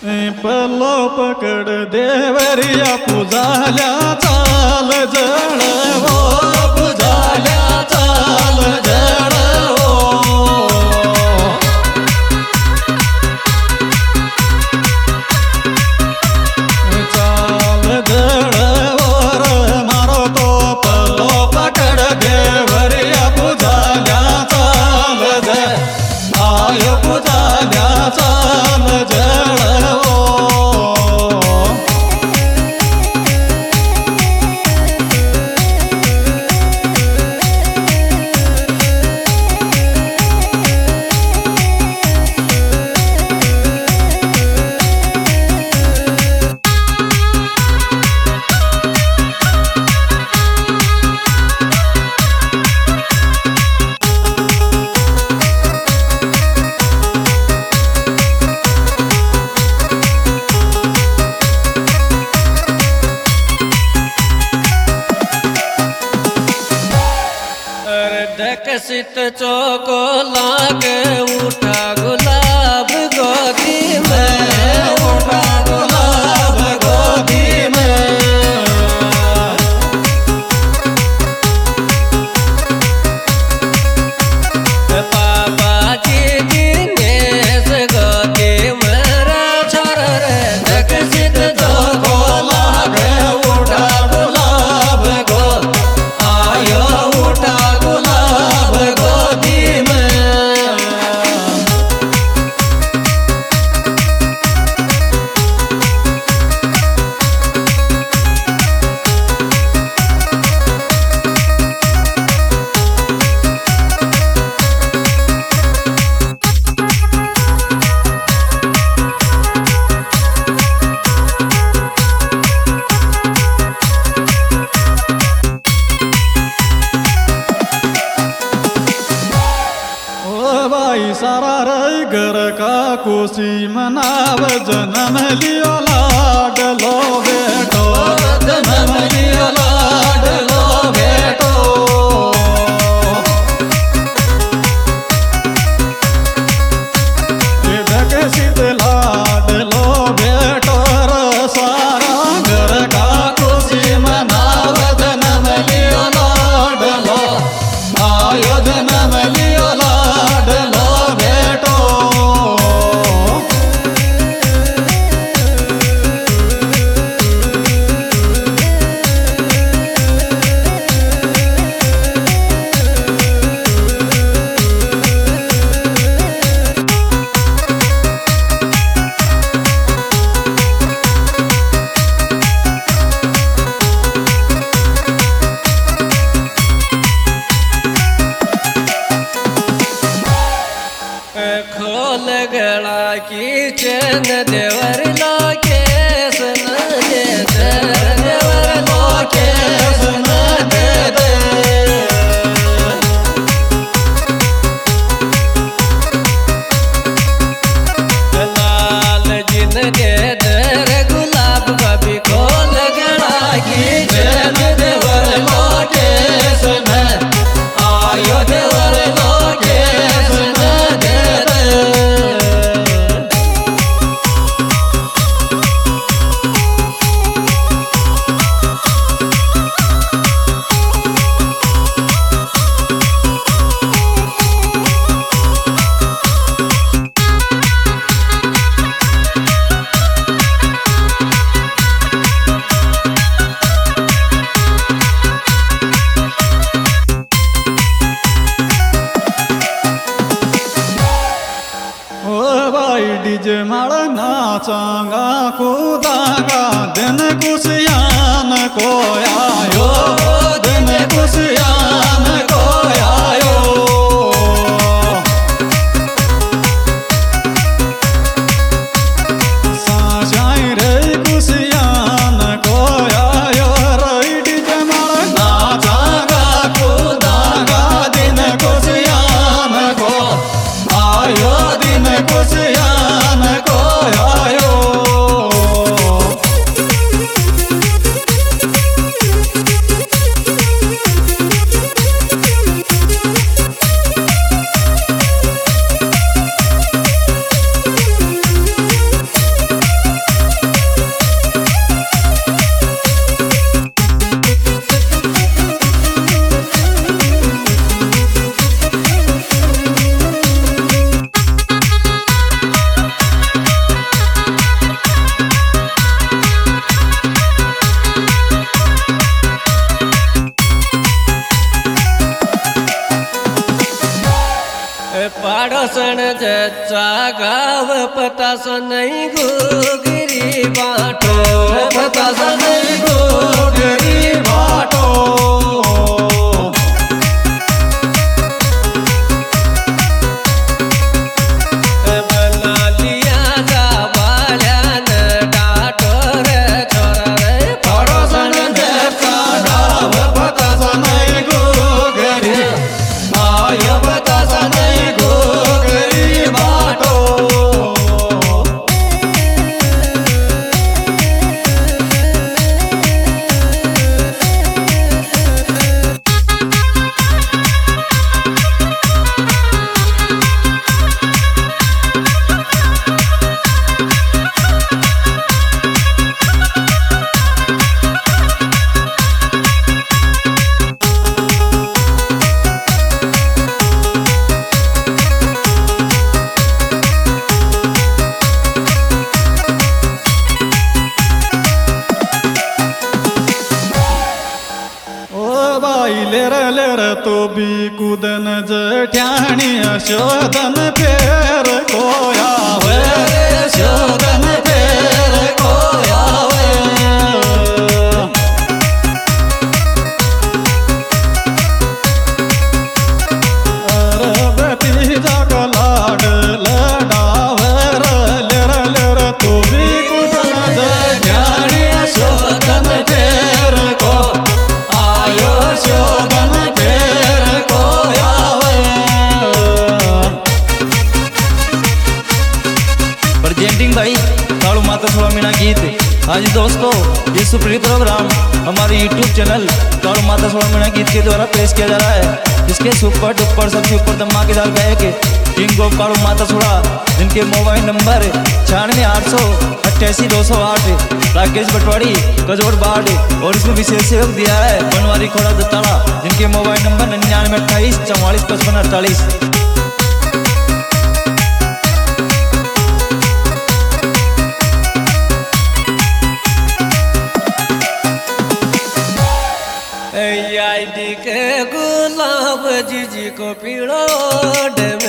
पल्लो पकड देवरिया पुजाल्या चाल जळवो पुजाल्या चाल जळवो चाल जळवो मारो तो पल्लो पकड देवरिया पुजाल्या चाल आय पुजाल्या चाल जळवो विकसित चौको लाग उठा गुलाब गोदी में उठा गुलाब गोदी में पापा जी दिनेश गोदी मेरा छोर रे विकसित चौको लाग उठा गुलाब गो आयो उठा गुलाब गोदी में बाई सारा रई घर का खुशी मनाव जन्म लियो लाडलो बेटो जन्म लियो लाडलो बेटो विकसित लाडलो बेटो सारा घर का खुशी मनाव जन्म लियो लाडलो आयो जन्म लियो लाडलो बेटो खोल गला की चैन देवर लोके सुन दे देवर लोके सुन दे दे लाल जिन दे दर गुलाब कभी खोल गला की चैन देवर लोके सुन आयो देवर लोके सुन दे दे डीजे माड़ नाचांगा कूदांगा दिन खुशियान को आयो दिन खुशियान को आयो साशाई रे खुशियान को आयो रे डीजे माड़ नाचांगा कूदांगा दिन खुशियान को आयो दिन खुशियान को आयो बतासा नहीं गुगरी बाटो बतासा नहीं गुगरी बाटो लेर तो भी कूदन जठ्याणी शोधन फेर कोया वे शोधन फेर कोया वे अरबती जाग लाड लडावर लेर तो भी कूदन जठ्याणी शोधन फेर को आयो शोधन प्रेजेंटिंग भाई कालू माता स्वामीना गीत। आज दोस्तों ये सुप्रीम प्रोग्राम हमारे YouTube चैनल कालू माता स्वामीना गीत के द्वारा पेश किया जा रहा है। इसके सुपर डुपर सबसे ऊपर धमाकेदार गायक किंग ऑफ कालू माता सोड़ा, जिनके मोबाइल नंबर 96888208 राकेश बटवाड़ी कजोड़ बाढ़। और इसमें विशेष सहयोग दिया है बनवारी खोड़ा दत्ताड़ा, जिनके मोबाइल नंबर 9928445548। के गुलाब जी को पीड़ो